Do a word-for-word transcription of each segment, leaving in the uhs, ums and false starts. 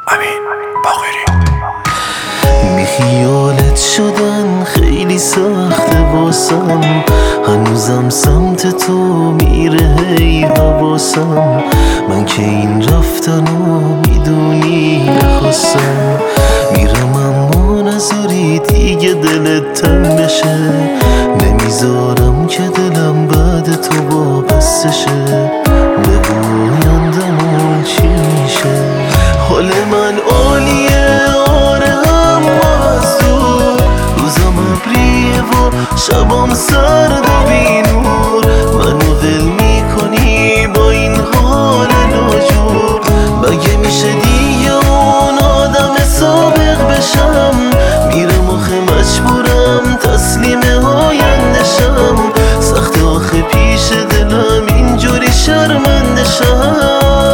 امین باقری. بیخیالت شدن خیلی سخته واسم، هنوزم سمت تو میره هی حواسم. من که این رفتنو میدونی نخواستم، میرم اما نذاری دیگه دلت تنگ بشه، نمیذارم که دلم بعد تو وابسته شه. بگو آیندمون چی میشه؟ حال من عالیه آره، اما از تو روزم ابریه و شبام سرد و بینور. منو ول میکنی با این حال ناجور، مگه میشه دیگه اون آدم سابق بشم؟ میرم آخه مجبورم تسلیم آینده شم، سخت آخه پیش دلم اینجوری شرمنده شم.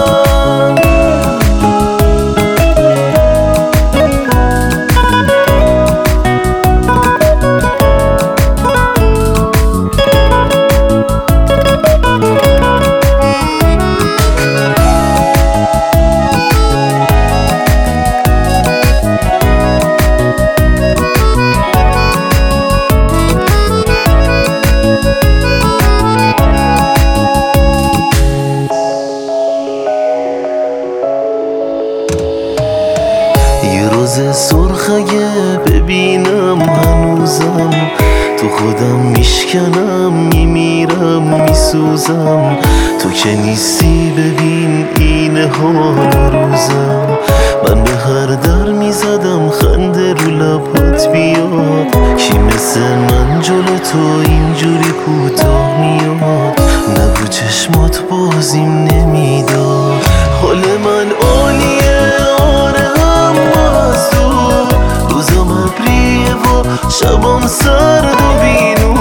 یه روز سرخ اگه ببینم هنوزم، تو خودم میشکنم میمیرم میسوزم. تو که نیستی ببین این حال روزم، من به هر در میزدم خنده رو لبات بیاد. کی مثل من جلو تو اینجوری کوتاه میاد؟ نگو چشمات بازیم نمیداد. حال من عالیه آره، اما از تو روزم ابریه و شبام سرد و بینور.